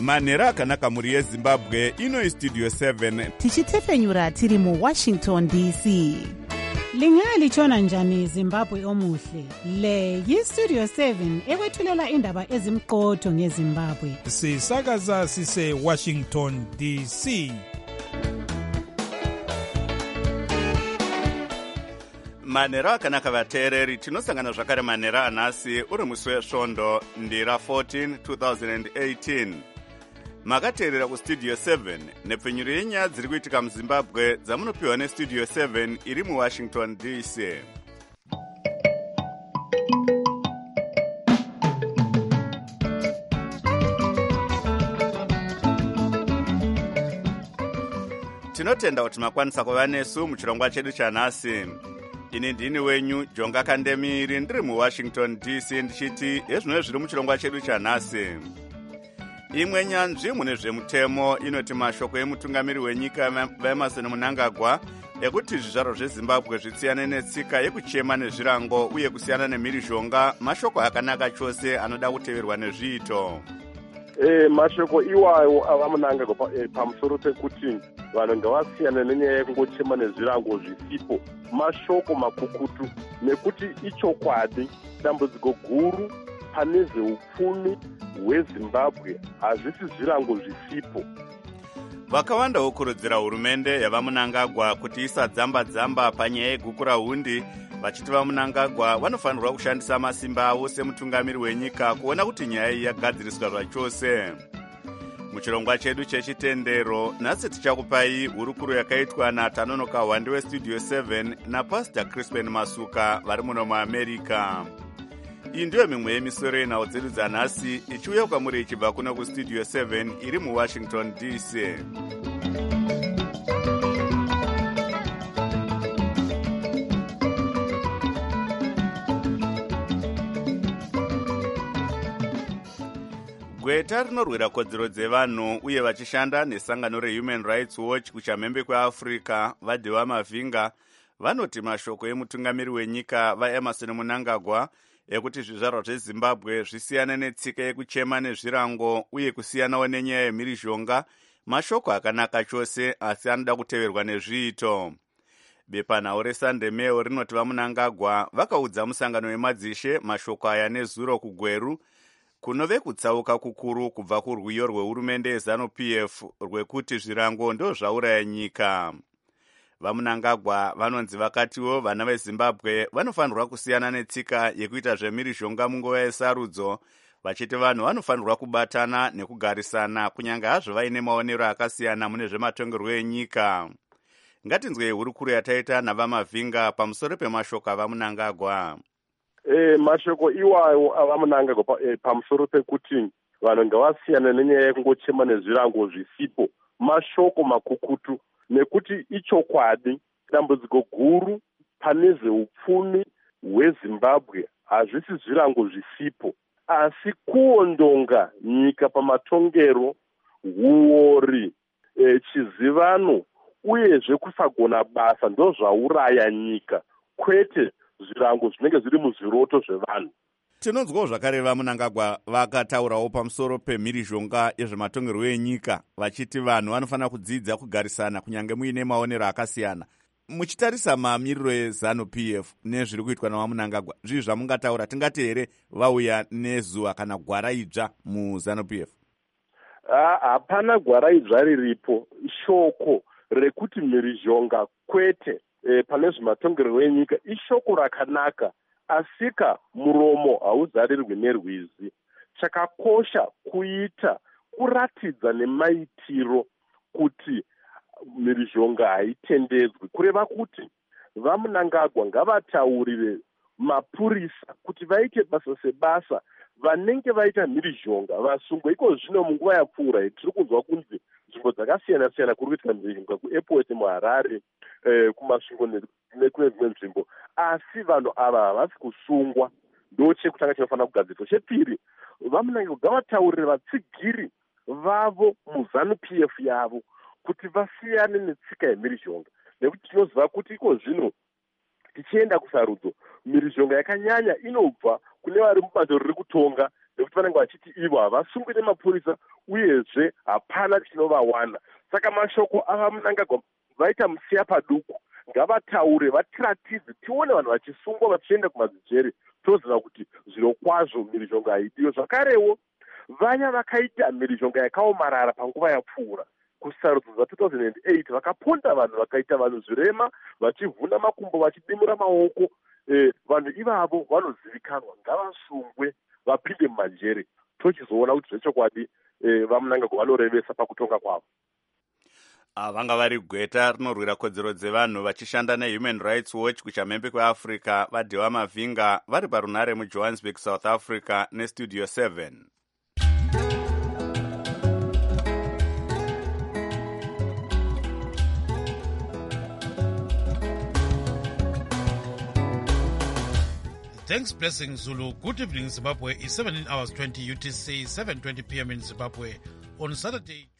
manhero akanaka mhuri yezimbabwe. Ino Studio 7 tichitefenyura tiri muWashington DC. Lingalitshona njani Zimbabwe omuhle? Le yiStudio 7 ekwethulela indaba ezimqotho ngeZimbabwe. Sisakaza sise Washington DC. manhero akanaka vateereri, tinosangana zvakare manhero anhasi uri musi wesvondo ndira 14 2018. Makateerera kustudio 7 nepfenyuro yenyaya dziri kuitika muzimbabwe dzamunopiwa nestudio 7 iri muwashington DC. Tinotenda kuti makwanisa kuva nesu muchirongwa chedu chanhasi. Ini ndini wenyu Jonga Kandemiri ndiri muWashington DC ndichiti ezvino zviri muchirongwa chedu chanhasi. Imwe nyanzvi mune zvemutemo inoti mashoko emutungamiri wenyika vaEmerson Mnangagwa ekuti zvizvaro zveZimbabwe zvitsiyane netsika yekuchema nezvirango uye kusiyana nemhirizhonga mashoko akanaka chose anoda kuteverwa nezviito. Mashoko iwayo avaMnangagwa pamusoro pekuti vanhu ngavasiyane nenyaya yekungochema nezvirango zvisipo mashoko makukutu, nekuti ichokwadi dambudziko guru pane zveupfumi hweZimbabwe hazvisi zvirango zvisipo. Vakawanda vokurudzira hurumende yavaMnangagwa kuti isadzamba-dzamba panyaya yegukura hundi, vachiti vaMnangagwa vanofanirwa kushandisa masimba avo semutungamiri wenyika kuona kuti nyaya iyi yagadziriswa zvachose. Muchirongwa chedu chechitendero nhasi tichakupai hurukuro yakaitwa naTanonoka Hwande weStudio 7 naPastor Crispin Masuka vari muno muAmerica. Iyi ndiyo mimwe yemisoro yenhau dzedu dzanhasi ichiuya kwamuri ichibva kuno kustudio 7 iri muWashington DC. Gweta rinorwira kodzero dzevanhu uye vachishanda nesangano reHuman Rights Watch kuchamhembe kweAfrica vadhiwa Mavhinga vanoti mashoko emutungamiri wenyika vaEmerson Mnangagwa ekuti zvizvarwa zveZimbabwe zvisiyane netsika yekuchema nezvirango uye kusiyanawo nenyaya yemhirizhonga mashoko akanaka chose asi anoda kuteverwa nezviito. Bepanhau reSunday Mail rinoti vaMnangagwa vakaudza musangano wemadzishe mashoko aya nezuro kuGweru kunove kutsauka kukuru kubva kurwiyo rwehurumende yeZANU-PF rwekuti zvirango ndo zvauraya nyika. VaMnangagwa vanonzi vakatiwo vana veZimbabwe vanofanirwa kusiyana netsika yekuita zvemhirizhonga munguva yesarudzo, vachiti vanhu vanofanirwa kubatana nekugarisana kunyange hazvo vaine maonero akasiyana mune zvematongerwo enyika. Ngatinzwei hurukuro yataita navaMavhinga pamusoro pemashoko avaMnangagwa. Mashoko iwayo avaMnangagwa pamusoro pekuti vanhu ngavasiyane nenyaya yekungochema nezvirango zvisipo mashoko makukutu, nekuti ichokwadi dambudziko guru pane zveupfumi hweZimbabwe hazvisi zvirango zvisipo asi kuondonga nyika pamatongero, huori, chizivano uyezve kusagona basa ndo zvauraya nyika, kwete zvirango zvinenge zviri muzviroto zvevanhu. Tinonzwawo zvakare vaMnangagwa vakataurawo pamusoro pemhirizhonga yezvematongerwo enyika vachiti vanhu vanofanira kudzidza kugarisana kunyange muine maonero akasiyana. Muchitarisa mamiriro eZANU-PF nezviri kuitwa navaMnangagwa, zvii zvamungataura? Tingati here vauya nezuva kana gwara idzva muZANU-PF? Hapana gwara idzva riripo. Shoko rekuti mhirizhonga kwete pane zvematongerwo enyika ishoko rakanaka, asika muromo hauzarirwi nerwizi. Chakakosha kuita kuratidza nemaitiro kuti mhirizhonga haitendedzwi, kureva kuti vaMnangagwa ngavataurire mapurisa kuti vaite basa sebasa vanenge vaita mhirizhonga vasungwe. Iko zvino munguva yapfuura tiri kunzwa kunzi nzvimbo dzakasiyana siyana kuri kuitika mhirizhonga kuairport muHarare, kumasvingo nekune dzimwe nzvimbo, asi vanhu ava havasi kusungwa. Ndo chekutanga chinofanira kugadzirwa. Chepiri, vaMnangagwa ngavataurire vatsigiri vavo muZANU-PF yavo kuti vasiyane netsika yemhirizhonga, nekuti tinoziva kuti iko zvino tichienda kusarudzo mhirizhonga yakanyanya inobva kune vari mubato riri kutonga nekuti vanenge vachiti ivo havasungwi nemapurisa uyezve hapana chinovawana. Saka mashoko ava Mnangagwa vaita musiya paduku, ngavataure vatiratidze, tione vanhu vachisungwa vachienda kumadzijeri, toziva kuti zviro kwazvo mhirizhonga haidiyo. Zvakarewo vaya vakaita mhirizhonga yakaomarara panguva yapfuura kusarudzo dza2008 vakaponda vanhu vakaita vanhu zvirema, vachivhuna makumbo, vachidimura maoko. Vanhu ivavo vanozivikanwa, ngavasungwe vapinde mumajeri, tochizoona kuti zvechokwadi vaMnangagwa vanorevesa pakutonga kwavo. Vanga vari gweta rinorwira kodzero dzevanhu vachishanda neHuman Rights Watch kuchamhembe kweAfrica vaDhewa Mavhinga vari parunare muJohannesburg, South Africa neStudio 7. Thanks, Blessing Zulu. Good evening, Zimbabwe. It's 17 hours 20 UTC, 7:20 p.m. in Zimbabwe. On Saturday,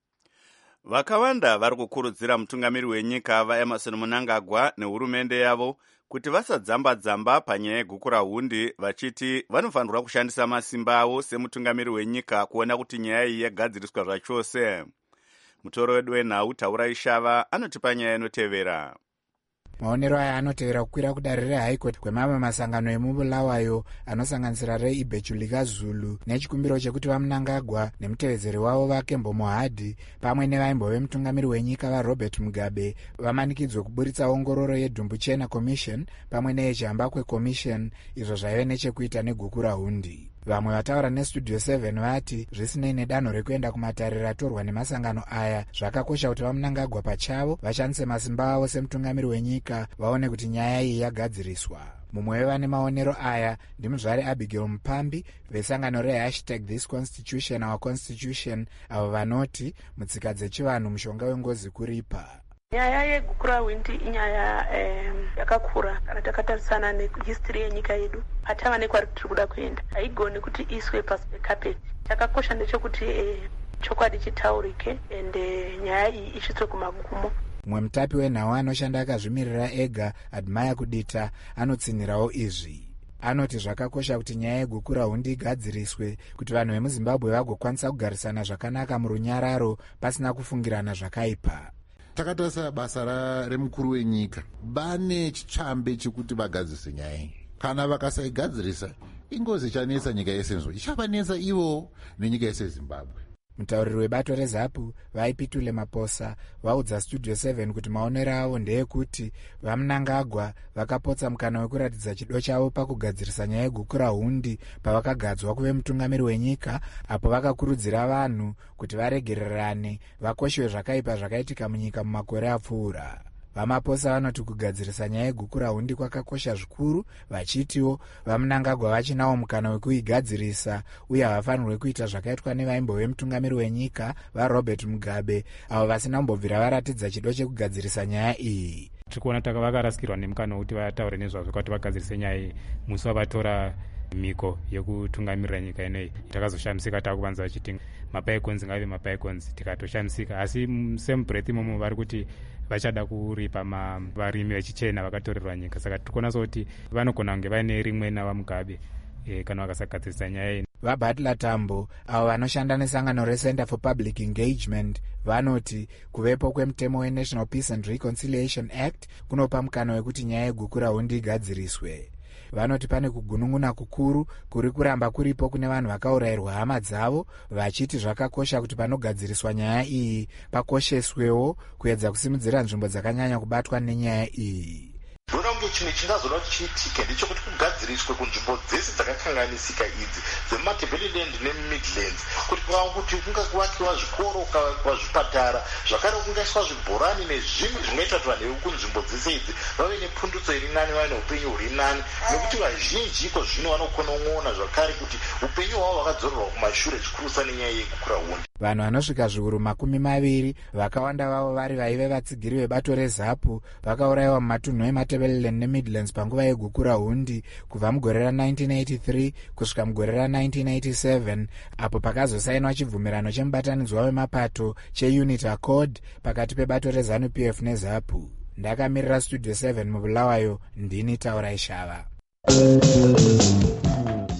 vakawanda vari kukurudzira mutungamiri wenyika vaEmmerson Mnangagwa nehurumende yavo kuti vasadzamba-dzamba panyaya yeguku rahundi, vachiti vanofanirwa kushandisa masimba avo semutungamiri wenyika kuona kuti nyaya iyi yagadziriswa zvachose. Mutoro wedu wenhau Taurai Shava anotipa nyaya inotevera. Maonero aya anotevera kukwira kudare reHigh Court kwemamwe masangano emubulawayo anosanganisira reIbhechulika Zulu nechikumbiro chekuti vaMnangagwa nemutevedzeri wavo vaKembo Mohadi pamwe nevaimbove mutungamiri wenyika vaRobert Mugabe vamanikidzwe kuburitsa ongororo yeDumbuchena Commission pamwe neyechihambakwe Commission, izvo zvaive nechekuita neguku rahundi. Vamwe vataura neStudio 7 vati zvisinei nedanho rekuenda kumatariro ratorwa nemasangano aya, zvakakosha kuti vaMnangagwa pachavo vashandise masimba avo semutungamiri wenyika vaone kuti nyaya iyi yagadziriswa. Mumwe wevane maonero aya ndimuzvare Abigail Mupambi vesangano #ThisConstitution Our Constitution, avo vanoti mutsika dzechivanhu mushonga wengozi kuripa. Nyaya yeguku rahundi inyaya yakakura kana takatarisana nehistory yenyika yedu. Hatava nekwari tiri kuda kuenda, haigoni kuti iswe pasi pekapeti. Chakakosha ndechekuti chokwadi chitaurike ende nyaya iyi isvitswe kumagumo. Mumwe mutapi wenhau anoshanda akazvimirira ega, Admire Kudita, anotsinhirawo izvi. Anoti zvakakosha kuti nyaya yeguku rahundi igadziriswe kuti vanhu vemuZimbabwe vagokwanisa kugarisana zvakanaka murunyararo pasina kufungirana zvakaipa. Takatarisa basa remukuru wenyika, vane chitsvambe chekuti vagadzirise nyaya iyi. Kana vakasaigadzirisa, ingozi chanetsa nyika yese, ichavanetsa ivo nenyika yese Zimbabwe. Mutauriri webato reZAPU vaipitule Maposa vaudza Studio 7 kuti maonero avo ndeyekuti vaMnangagwa vakapotsa mukana wekuratidza chido chavo pakugadzirisa nyaya yeguku rahundi pavakagadzwa kuve mutungamiri wenyika, apo vakakurudzira vanhu kuti varegererane vakoshiwe zvakaipa zvakaitika munyika mumakore apfuura. VaMaposa vanoti kugadzirisa nyaya yeguku rahundi kwakakosha zvikuru, vachitiwo vaMnangagwa vachinawo mukana wekuigadzirisa uye havafanirwe kuita zvakaitwa nevaimbove mutungamiri wenyika vaRobert Mugabe, avo vasina kumbobvira varatidza chido chekugadzirisa nyaya iyi. Tikuona vakarasikirwa nemukana wekuti vataure nezvazvo kuti vagadzirise nyaya iyi musi wavatora miko yekutungamirira nyika ineyi. Takazoshamisika takuvanza vachiti mapaikons ngave mapaikons, tikatoshamisika. Asi semubreath imomo vari kuti vachada kuripa varimi vechichena vakatorerwa nyika. Saka tikuona kuti vanogona kunge vaine rimwe navaMugabe kana vakasagadzirisa nyaya iyi. VaButler Tambo, avo vanoshanda nesangano reCenter for Public Engagement, vanoti kuvepo kwemutemo weNational Peace and Reconciliation Act kunopa mukana wekuti nyaya yeguku rahundi igadziriswe. Vanoti pane kugunun'una kukuru kuri kuramba kuripo kune vanhu vakaurayirwa hama dzavo, vachiti zvakakosha kuti panogadziriswa nyaya iyi pakosheswewo kuedza kusimudzira nzvimbo dzakanyanya kubatwa nenyaya iyi. Ndonange chimwe chingazoda kuti chiitike ndechekuti kugadziriswe kunzvimbo dzese dzakakanganisika idzi dzemuMatabeleland nemuMidlands, kuti kuti kungakuvakiwa zvikoro, kuvakiwa zvipatara, zvakare kungaiswa zvibhorani nezvimwe zvinoita kuti vanhu vekunzvimbo dzese idzi vave nepundutso iri nani, vave neupenyu huri nani, nekuti vazhinji iko zvino vanokonon'ona zvakare kuti upenyu hwavo hwakadzorerwa kumashure zvikurusa nenyaya yeguku rahundi. Vanhu vanosvika zviuru 20 vakawanda vavo vari vaive vatsigiri vebato reZAPU vakaurayiwa mumatunhu eMatabeleland neMidlands panguva yeguku rahundi kubva mugore ra1983 kusvika mugore ra1987, apo pakazosainwa chibvumirano chemubatanidzwa wemapato cheUnity Accord pakati pebato reZANU-PF neZAPU. Ndakamirira Studio 7 mubulawayo, ndini Taurai Shava.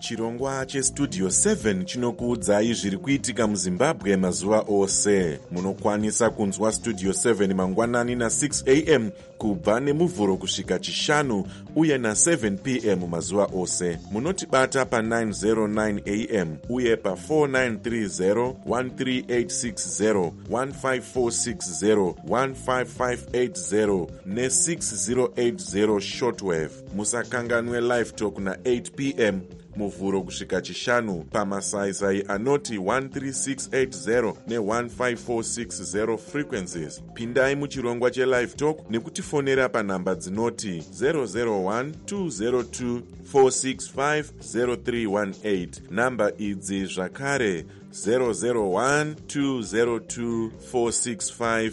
chirongwa chestudio 7 chinokuudzai zviri kuitika muzimbabwe mazuva ose. Munokwanisa kunzwa studio 7 mangwanani na6 am kubva nemuvhuro kusvika chishanu uye na7 pm mazuva ose. Munotibata pa909 am uye pa4930 13860 15460 15580 ne6080 shortwave. Musakanganwe live talk na8 pm muvhuro kusvika chishanu pamasaisai anoti 13680 ne15460 frequencies. Pindai muchirongwa chelive talk nekutifonera panhamba dzinoti 001 202 465 0318. Namba idzi zvakare 001 202 465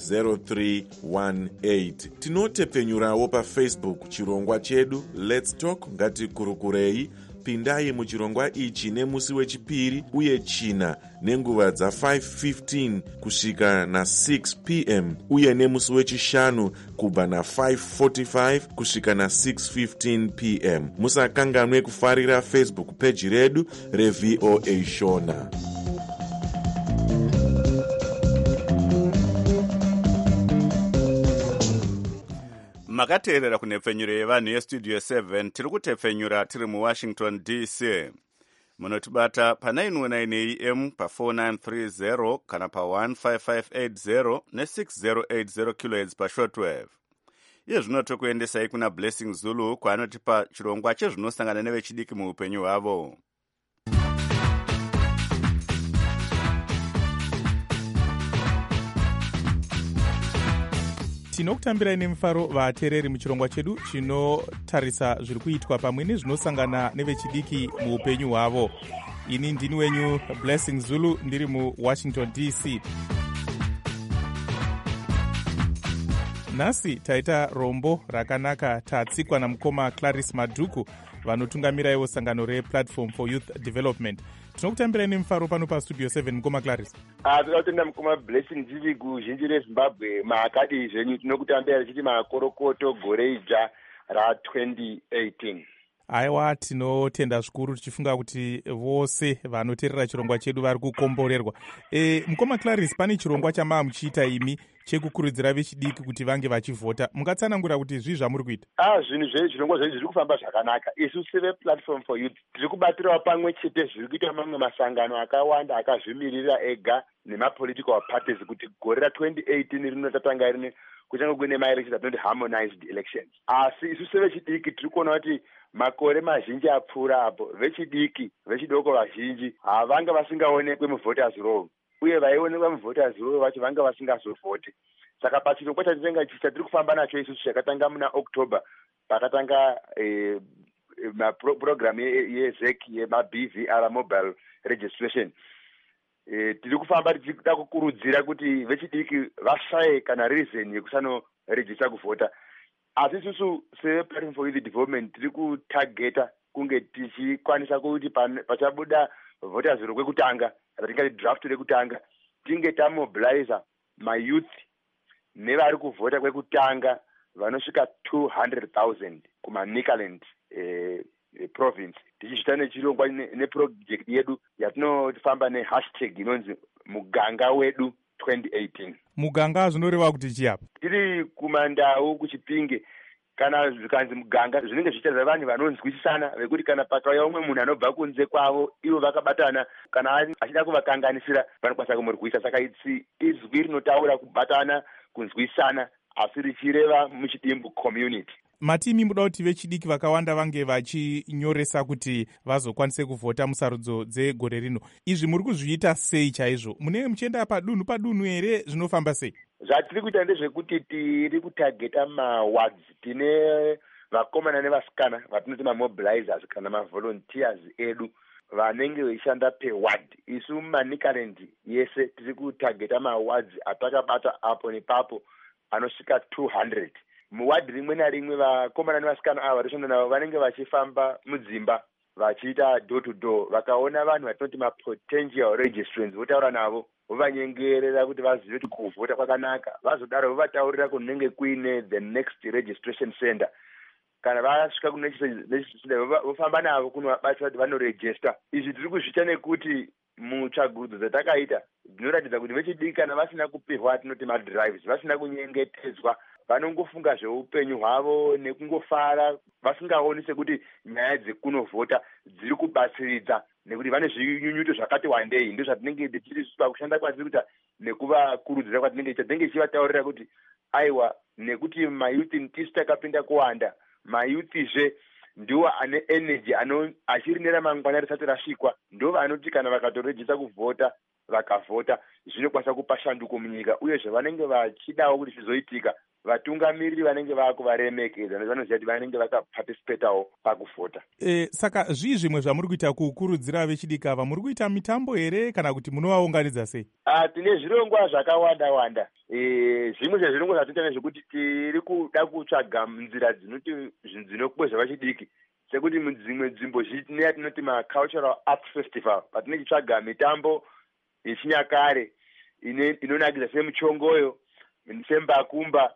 0318. Tinotepfenyurawo pafacebook chirongwa chedu Let's Talk ngatikurukurei. Pindai muchirongwa ichi nemusi wechipiri uye china nenguva dza5:15 kusvika na6 pm uye nemusi wechishanu kubva na5:45 kusvika na6:15 pm. Musakanganwe kufarira Facebook page redu reVOA Shona. Makateerera kunepfenyuro yevanhu yestudio 7 tiri kutepfenyura tiri muWashington DC. Munotibata pa919 am pa4930 kana pa15580 ne6080 kHz pashortwave. Iye zvino tokuendesai kuna Blessing Zulu kwaanotipa chirongwa chezvinosangana nevechidiki muupenyu hwavo. Tinokutambirai nemufaro vateereri muchirongwa chedu chinotarisa zviri kuitwa pamwe nezvinosangana nevechidiki muupenyu hwavo. Ini ndini wenyu Blessing Zulu ndiri muWashington DC. Nhasi taita rombo rakanaka tatsikwa namukoma Clarice Madhuku vanotungamiraiwo sangano rePlatform for Youth Development. Tinokutambirai nemufaro pano pastudio 7 mukoma Clarice. Toda kutenda mukoma Blessing tiri kuzhinji reZimbabwe maakadi zvenyu tinokutambira richiti makorokoto gore ija ra2018. Aiwa, tinotenda zvikuru tichifunga kuti vose vanoteerera chirongwa chedu vari kukomborerwa. Mukoma Clarice, pane chirongwa chamaa muchiita imi chekukurudzira vechidiki kuti vange vachivhota. Mungatsanangura kuti zvii zvamuri kuita? Zvinhu zvirongwa zvedu zviri kufamba zvakanaka. Isu sevePlatform for Youth tiri kubatirawo pamwe chete zviri kuita mamwe masangano akawanda akazvimirira ega nemapolitical parties kuti gore ra2018 rinotatanga rine kuchange kuine maelection atinoti harmonized elections. Asi isu sevechidiki tiri kuona kuti makore mazhinji apfuura apo vechidoko vazhinji havanga vasingaonekwe muvoters roll, uye vaionekwa muvoters roll vacho vanga vasingazovhoti. Saka pachirongwa chatiri kufamba nacho isusu chakatanga muna October pakatanga program yeZEC yemaBVR mobile registration. Tiri kufamba tichida kukurudzira kuti vechidiki vashaye kana reason yekusanorejista kuvhota. Asi isusu sePlatform for Youth Development tiri kutageta kunge tichikwanisa kuti pachabuda voters roll kwekutanga, ratingati draft rekutanga, tinge tamobiliza mayouth nevari kuvhota kwekutanga vanosvika 200,000 kumaNicaland province, tichizvita nechirongwa neproject yedu yatinofamba nehashtag inonzi muganga wedu 2018. Muganga zvinoreva kuti chiyapa? Tiri kumandau kuChipinge, kana zvikanzi muganga zvinenge zvichitaridza vanhu vanonzwisisana vekuti kana pakauya umwe munhu anobva kunze kwavo ivo vakabatana, kana achida kuvakanganisira vanokwanisa kumurwisa. Saka izwi rinotaura kubatana, kunzwisana, asi richireva muchidimbu community. Matimi muda kuti vechidiki vakawanda vange vachinyoresa kuti vazokwanise kuvhota musarudzo dzegore rino. Izvi muri kuzviita sei chaizvo? Munenge muchienda padunhu here? Zvinofamba sei? Zvatiri kuita ndezvekuti tiri kutageta mawards. Tine vakomana nevasikana vatinoti mamobilizers kana mavolunteers edu vanenge vechishanda peward. Isu maNicaland yese tiri kutageta mawards atakabata apo nepapo anosvika 200. Muwadi rimwe narimwe vakomana nevasikana ava varishanda navo vanenge vachifamba mudzimba vachiita door to door. Vakaona vanhu vatinoti mapotential registrants votaura navo, vovanyengerera kuti vazive kuti kuvhota kwakanaka. Vazodaro vovataurira kunenge kuine the next registration center kana vasvika kunechisa vofamba navo kunovabatsira kuti vanorejista. Izvi tiri kuzviita nekuti mutsvagurudzo dzatakaita dzinoratidza kuti vechidiki kana vasina kupiwa tinoti madrives, vasina kunyengetedzwa, vanongofunga zveupenyu hwavo nekungofara vasingaoni sekuti nyaya dzekunovhota dziri kubatsiridza nekuti vane zvinyunyuto zvakati wandei. Ndo zvatinenge tichiri pakushanda kwatiri kuita nekuvakurudzira kwatinenge ichivataurira kuti aiwa, nekuti mayuthi tisu takapinda kuwanda, mayuthizve ndiwo ane energy achiri neramangwana risati rasvikwa, ndo vanoti kana vakatorejisa kuvhota vakavhota zvinokwanisa kupa shanduko munyika, uyezve vanenge vachidawo kuti zvizoitika vatungamiriri vanenge vakuvaremekedza vanoziva kuti vanenge vakaparticipatawo pakuvhota. Saka zvii zvimwe zvamuri kuita kukurudzira vechidiki ava? Muri kuita mitambo here kana kuti munovaunganidza sei? Tine zvirongwa zvakawanda wanda. Zvimwe zvezvirongwa zvatinoita nezvekuti tiri kuda kutsvaga nzira dzinokwezva vechidiki, sekuti mudzimwe nzvimbo zhinji yatinoti macultural arts festival patinechitsvaga mitambo yechinyakare inonakidza semuchongoyo, sembakumba,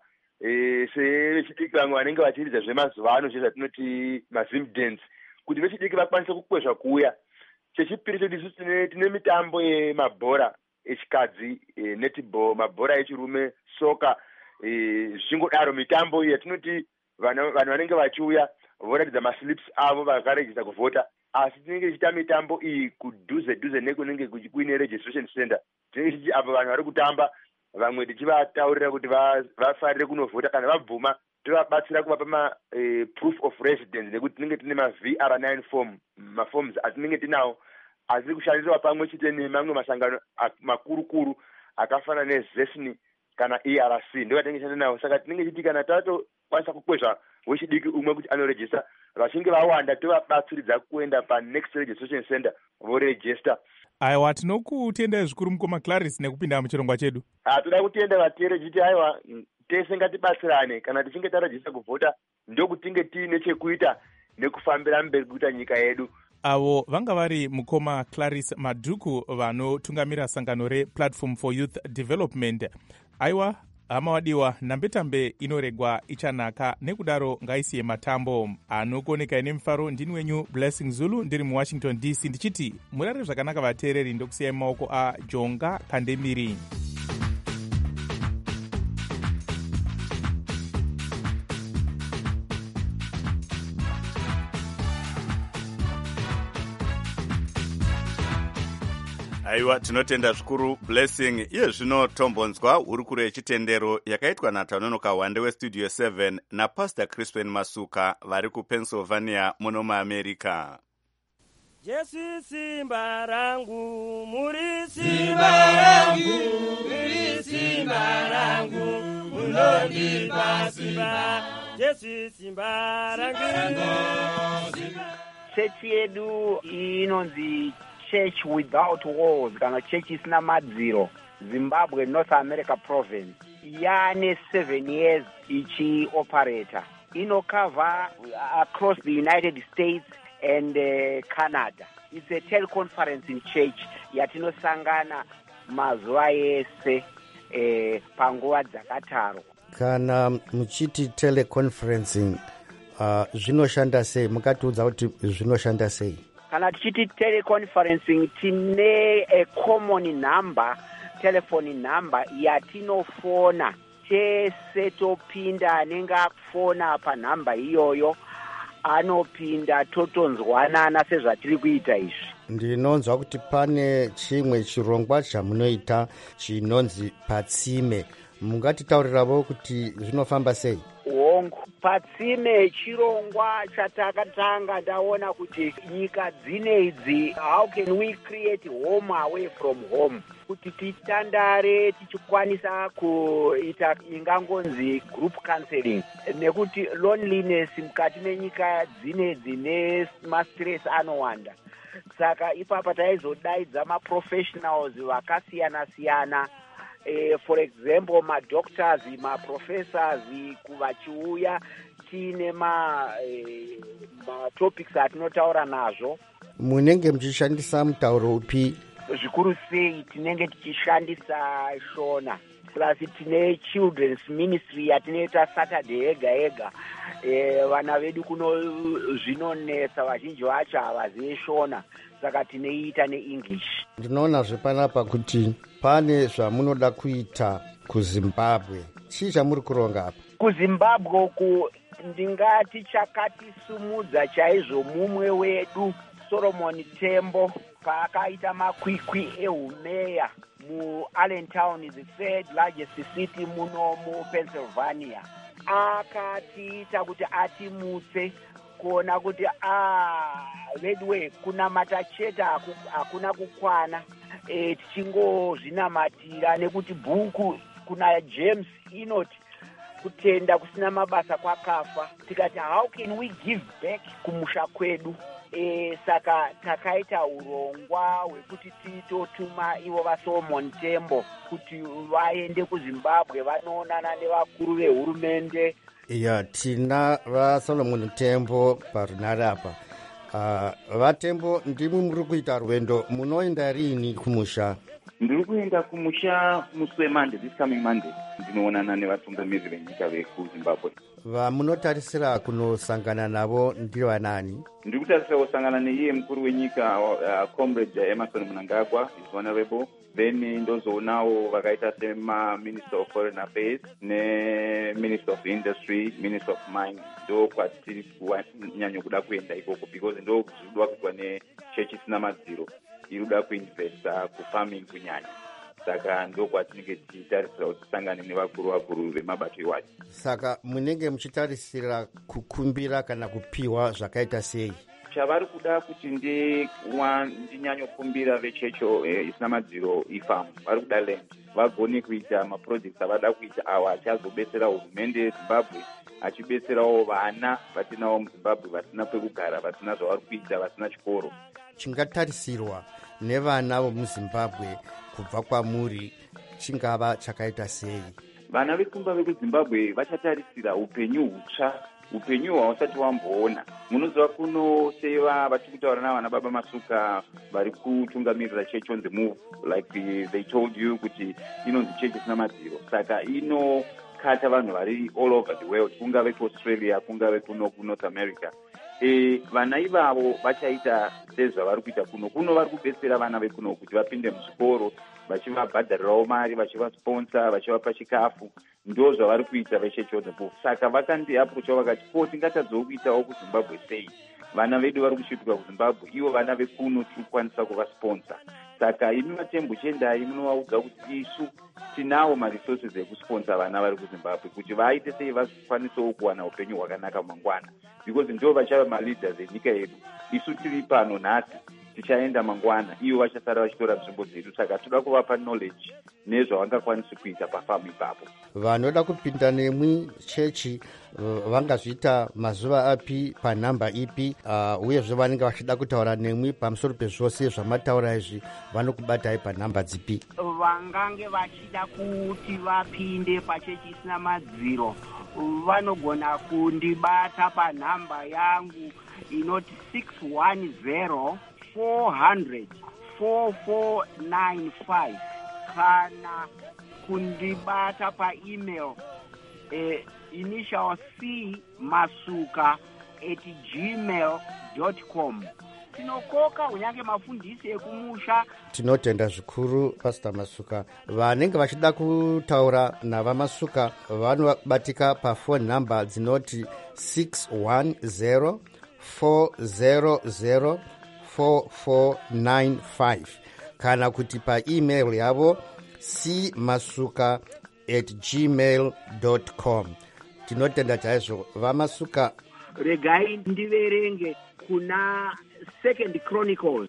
sevechidiki vamwe vanenge vachiridza zvemazuva ano zvatinoti mazim dance, kuti vechidiki vakwanise kukwezva kuuya. Chechipiri chedu isu tine mitambo yemabhora echikadzi, netball, mabhora echirume, soka, zvingodaro. Mitambo iyi yatinoti vanhu vanenge vachiuya voratidza maslips avo vakarejista kuvhota, asi tinenge tichiita mitambo iyi kudhuze nekunenge kuine registration center. Tinenge tichi apo vanhu vari kutamba vamwe tichivataurira kuti vafarire kunovhota, kana vabvuma tovabatsira kuvapa proof of residence, nekuti tinenge tine maVR9 form, maforms atinenge tinawo asiri kushandiswa pamwe chete nemamwe masangano makurukuru akafanana nezesni kana ERC, ndo vatinenge shanda nawo. Saka tinenge chiti kana tatokwanisa kukwezva wechidiki umwe kuti anorejista, vachinge vawanda tovabatsiridza kuenda panext registration center vorejista. Aiwa, tinokutendai zvikuru mukoma Clarice nekupinda muchirongwa chedu. Toda kutenda vatiyere chiti aiwa tese ngatibatsirane kana tichinge tarejista kuvhota, ndokutinge tiine chekuita nekufambira mberi kuita nyika yedu. Avo vanga vari mukoma Clarice Madhuku vanotungamira sangano rePlatform for Youth Development. Aiwa, hama wadiwa, nambetambe inoregwa ichanaka, nekudaro ngaisiye matambo anokoneka nemufaro. Ndini wenyu Blessing Zulu, ndiri muWashington DC, ndichiti murare zvakanaka vateereri, ndokusiyai maoko aJonga Kandemiri. Aiwa, tinotenda zvikuru Blessing. Iye zvino tombonzwa hurukuro yechitendero yakaitwa naTanonoka Wande weStudio 7 naPastor Crispin Masuka vari kuPennsylvania muno muAmerica. Jesu simba rangu, muri simba rangu, muri simba rangu, munondipa simba. Jesu simba rangu. Chechi yedu inonzi Church Without Walls, kana church isina madziro, Zimbabwe North America province. Yane 7 years ichi operator. Ino cover across the United States and Canada. It's a teleconferencing church yatinosangana mazuva ese panguva dzakataro. Kana muchiti teleconferencing zvinoshanda sei? Mukatiudza kuti zvinoshanda sei? Kana tichiti teleconferencing tine a common number, telephone number yatinofona. Tese topinda anenge akufona panhamba iyoyo anopinda totonzwanana sezvatiri kuita izvi. Ndinonzwa kuti pane chimwe chirongwa chamunoita chinonzi Patsime. Mungatitaurirawo kuti zvinofamba sei? Hongu, Patsime chirongwa chatakatanga ndaona kuti nyika dzinedzi, how can we create home away from home, kuti titandare tichikwanisa kuita ingangonzi group counseling, nekuti loneliness mukati menyika dzinedzi nemastress anowanda. Saka ipapa taizodaidza maprofessionals vakasiyana siyana, for example madoctors, maprofessors kuvachiuya tiine matopics atinotaura nazvo. Munenge muchishandisa mutauro upi? Zvikuru sei tinenge tichishandisa Shona. plus tine children's ministry yatinoita Saturday ega vana vedu kuno zvinonetsa, vazhinji vacho havazivi Shona, saka tinoita neEnglish. Ndinoona zvepanapa kuti pane zvamunoda kuita kuZimbabwe. Chii chamuri kuronga apa? KuZimbabwe uku ndingati chakatisumudza chaizvo mumwe wedu Solomon Tembo paakaita makwikwi ehumeya muAllentown, the third largest city muno muPennsylvania. Akatiita kuti atimutse kuona kuti vedwe kunamata chete hakuna kukwana, tichingozvinamatira nekuti bhuku kuna James inoti kutenda kusina mabasa kwakafa. Tikati how can we give back kumusha kwedu? Saka takaita urongwa hwekuti titotuma ivo vaSolomon Tembo kuti vaende kuZimbabwe vanoonana nevakuru vehurumende. Tina vaSolomon Tembo parunare apa. VaTembo, ndimi muri kuita rwendo, munoenda rini kumusha? Ndiri kuenda kumusha musi weMonday, this coming Monday. Ndinoonana nevatungamiri venyika vekuZimbabwe. Vamunotarisira kunosangana navo ndivanani? Ndiri kutarisira kusangana neiye mukuru wenyika Comrade Emmerson Mnangagwa, is honorable. Then ndozoonawo vakaita sema-Minister of Foreign Affairs ne-Minister of Industry, Minister of Mines. Ndo kwatiri kunyanya kuda kuenda ikoko because ndo kuzvidwa kuitwa nechechi isina madziro iruda kuinvesta kufarming kunyanya. Saka ndo kwatinenge tichitarisira kuti tisangane nevakuru vemabato iwacho. Saka munenge muchitarisira kukumbira kana kupiwa zvakaita sei? Chavari kuda kuti ndinyanyokumbira vechecho isina madziro ifarm, vari kuda land, vagone kuita maprojects avada kuita awa achazobetsera hurumende yeZimbabwe, achibetserawo vana vatinawo muZimbabwe vasina pekugara, vasina zvavari kuita, vasina chikoro. Chingatarisirwa nevana vomuZimbabwe kubva kwamuri chingava chakaita sei? Vana vekumba vekuZimbabwe vachatarisira upenyu hutsva, upenyu hwausati wamboona. Munoziva kuno seva vari kutaura navana baba Masuka vari kutungamirira church on the move, like they told you kuti inonzi church isina madziro. Saka inokata vanhu vari all over the world, kungave kuAustralia, kungave kuno kuNorth America. Vana ivavo vachaita sezvavari kuita kuno vari kubetsera vana vekuno kuti vapinde muzvikoro, vachivabhadharirawo mari, vachivasponsor, vachivapa chikafu. Ndo zvavari kuita vechechi on the move. Saka vakandiaprocha vakati tingatadzowo kuitawo kuZimbabwe sei? Vana vedu vari kusvituka kuZimbabwe, ivo vana vekuno tiri kukwanisa kuvasponsor. Saka imi vaTembo chendai munovaudza kuti isu tinawo maresources ekusponsor vana vari kuZimbabwe kuti vaite sei vakwanisawo kuwana upenyu hwakanaka mangwana, because ndo vachava maleaders enyika yedu. Isu tiri pano nhasi, tichaenda mangwana, ivo vachasara vachitora nzvimbo dzedu. Saka toda kuvapa knowledge nezvavangakwanisa kuita pafamu ipapo. Vanoda kupinda nemwi chechi vangazviita mazuva api, panhamba ipi, uyezve vanenge vachida kutaura nemwi pamusoro pezvose zvamataura izvi vanokubatai panhamba dzipi? Vangange vachida kuti vapinde pachechi isina madziro vanogona kundibata panhamba yangu inoti 610 400 4495 kana kundibata paemail initial C masuka@gmail.com. Tinokoka kunyange mafundisi ekumusha. Tinotenda zvikuru Pastor Masuka. Vanenge vachida kutaura navaMasuka vanobatika pafone number dzinoti 610 400 4495 kana kuti paemail yavo cmasuka@gmail.com. Tinotenda chaizvo vaMasuka. Regai ndiverenge kuna 2 Chronicles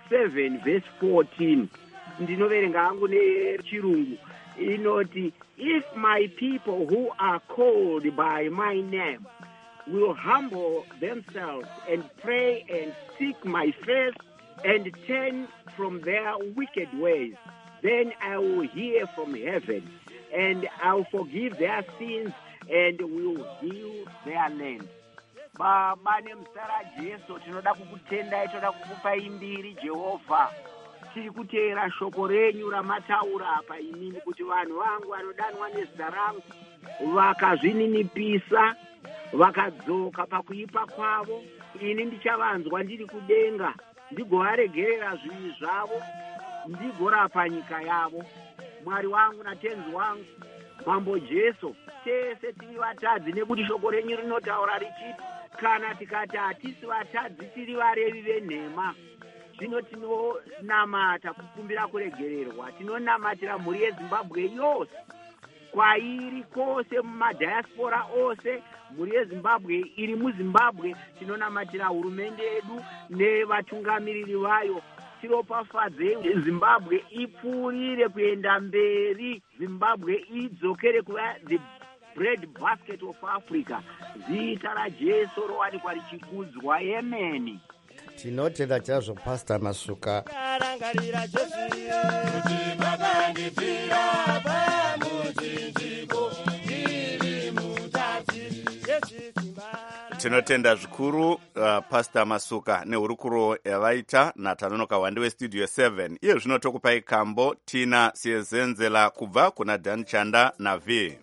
7:14. Ndinoverenga hangu nechirungu. Inoti, if my people who are called by my name will humble themselves and pray and seek my face and turn from their wicked ways, then I will hear from heaven and I will forgive their sins and will heal their land. Baba nemuzita raJesu tinoda kukutendai, tinoda kukupai mbiri Jehovha. tiri kuteera shoko renyu ramataura apa inini kuti vanhu vangu vanodanwa nezita rangu vakazvininipisa vakadzoka pakuipa kwavo, ini ndichavanzwa ndiri kudenga ndigovaregerera zvivi zvavo ndigorapa nyika yavo. Mwari wangu natenzi wangu Mambo Jesu, tese tiri vatadzi nekuti shoko renyu rinotaura richiti kana tikati hatisi vatadzi tiri varevi venhema. Zvino tinonamata kukumbira kuregererwa, tinonamatira mhuri yeZimbabwe yose, kwairi kwose mumadhayasipora ose, mhuri yeZimbabwe iri muZimbabwe, tinonamatira hurumende yedu nevatungamiriri vayo. Tiropafadze Zimbabwe ipfuurire kuenda mberi, Zimbabwe idzokere kuva the bread basket of Africa. Zita raJesu rowanikwa richikudzwa. Amen. Tinotenda chazvo Pastor Masuka. Rangarira Jesu kuti makandipfira pamuchinjiko ndiri mutati Jesu simba. Tinotenda zvikuru Pastor Masuka nehurukuro yavaita naTanonoka Wande weStudio 7. Iye zvino tokupai kambo Tina Siezenzela kubva kuna Dan Chanda naV.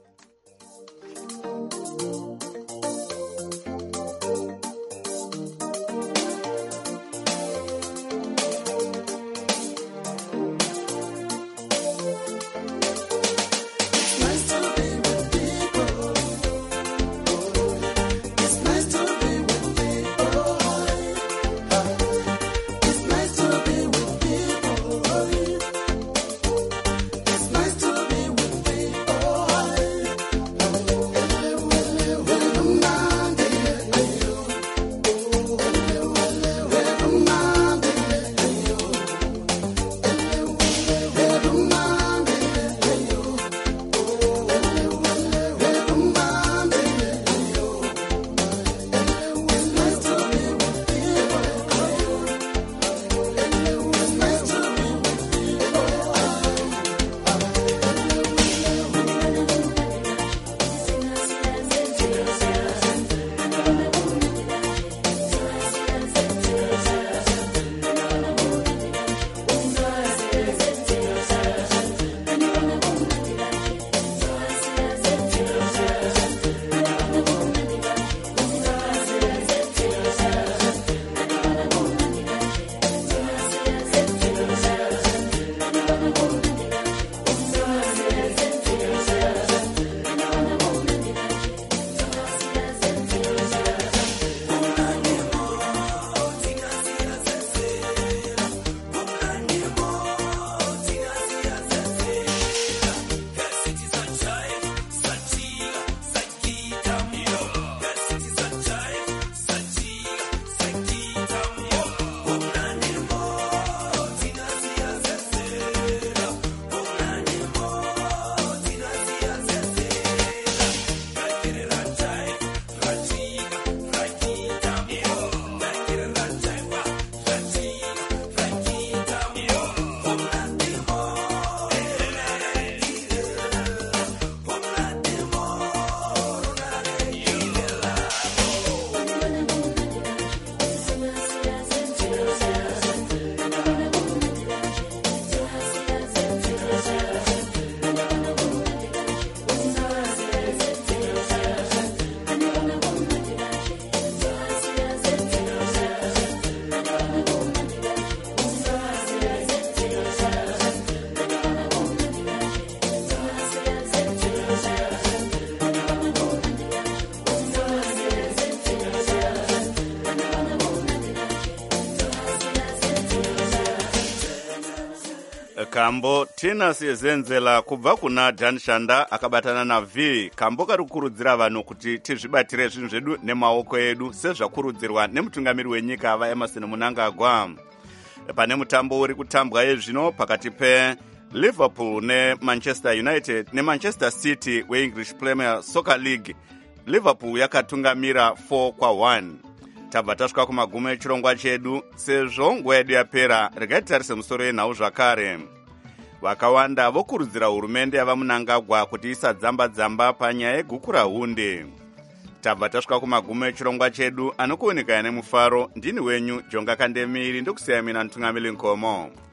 Kambo Tina Siezenzela kubva kuna Dan Chanda akabatana naV. Kambo kari kukurudzira vanhu kuti tizvibatire zvinhu zvedu nemaoko edu sezvakurudzirwa nemutungamiri wenyika vaEmerson Mnangagwa. Pane mutambo uri kutambwa zvino pakati peLiverpool neManchester United neManchester City weEnglish Premier Soccer League. Liverpool yakatungamira 4-1. Tabva tasvika kumagumo echirongwa chedu. Sezvo nguva yedu yapera, regai titarise musoro yenhau zvakare. Vakawanda vokurudzira hurumende yavaMnangagwa kuti isadzamba-dzamba panyaya yegukura hunde. Tabva tasvika kumagumo echirongwa chedu, anokuonekana nemufaro. Ndini wenyu Jonga Kandemiri, ndokusiyamina Ntungamiri Nkomo.